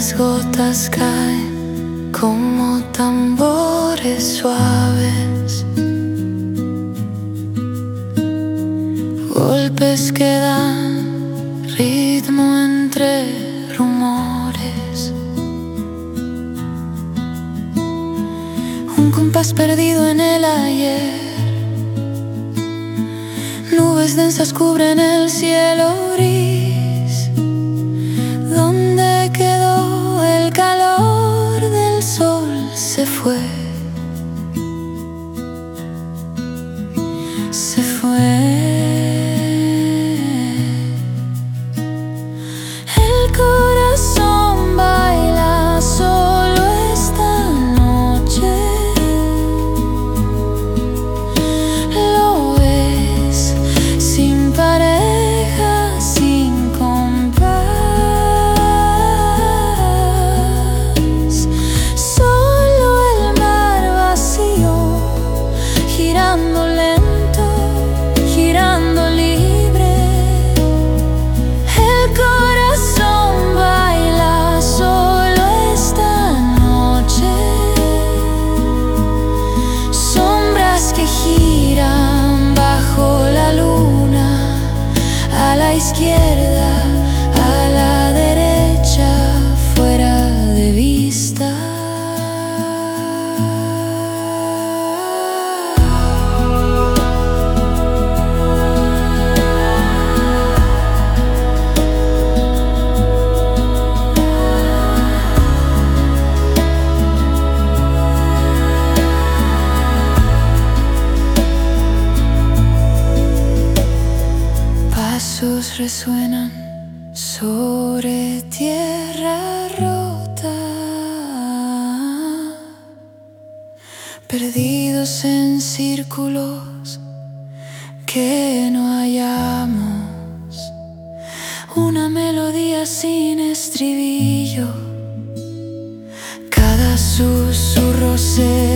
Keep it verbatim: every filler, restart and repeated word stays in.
Las gotas caen como tambores suaves, golpes que dan ritmo entre rumores, un compás perdido en el ayer. Nubes densas cubren el cielo gris. ¿Dónde quedó el calor del sol? Se fue, se fue. El corazón baila solo esta noche. Lo ves sin pareja, sin compás. Solo el mar vacío, girando lento, girando libre. El corazón baila solo esta noche. Sombras que giran bajo la luna, a la izquierda, a la derecha, fuera de vista. Pasos resuenan sobre tierra rota, perdidos en círculos que no hallamos. Una melodía sin estribillo, cada susurro se